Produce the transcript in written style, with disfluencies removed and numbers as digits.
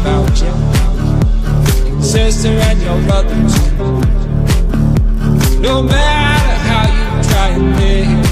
about you, your sister and your brother too. No matter how you try and live,